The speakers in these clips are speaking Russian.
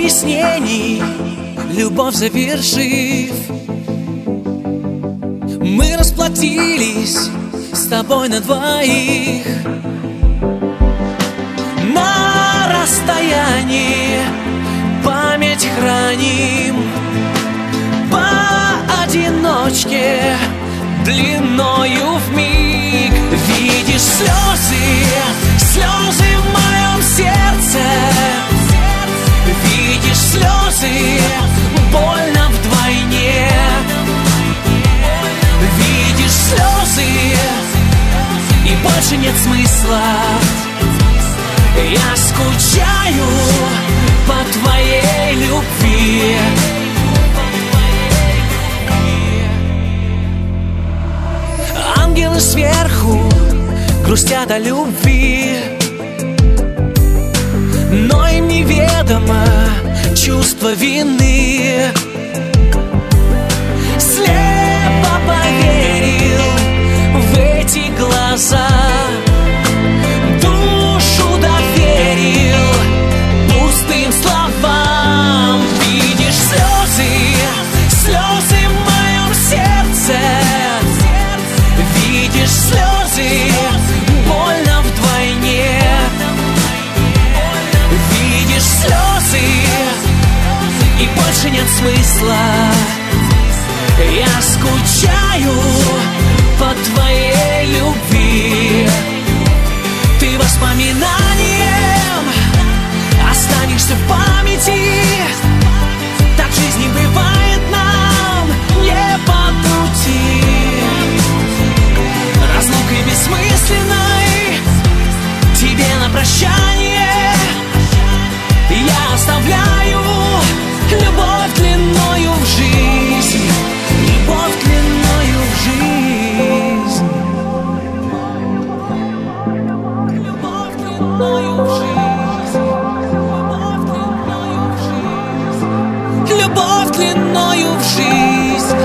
объяснений, любовь завершив, мы расплатились с тобой на двоих. На расстоянии память храним, поодиночке длиною вмиг. Видишь слезы, слезы в моем сердце. Видишь слезы, больно вдвойне. Видишь слезы, и больше нет смысла. Я скучаю по твоей любви. Ангелы сверху грустят о любви, но им неведомо чувство вины. Слепо поверил в эти глаза, душу доверил пустым словам. Видишь слезы, слезы в моем сердце. Видишь слезы, больно вдвойне. Видишь слезы, и больше нет смысла. Я скучаю по твоей любви. Ты воспоминанием останешься в памяти. Так в жизни бывает нам не по пути. Разлукой бессмысленной тебе на прощание я оставляю любовь длиною в жизнь. Любовь длиною в жизнь. Любовь длиною в жизнь. Любовь длиною в жизнь.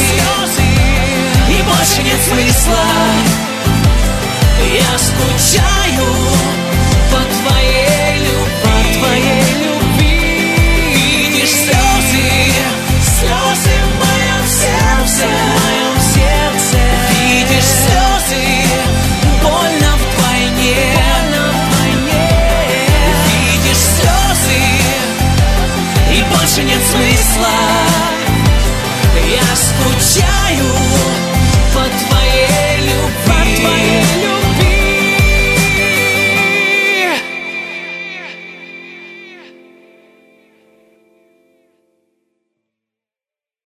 Смысла. Я скучаю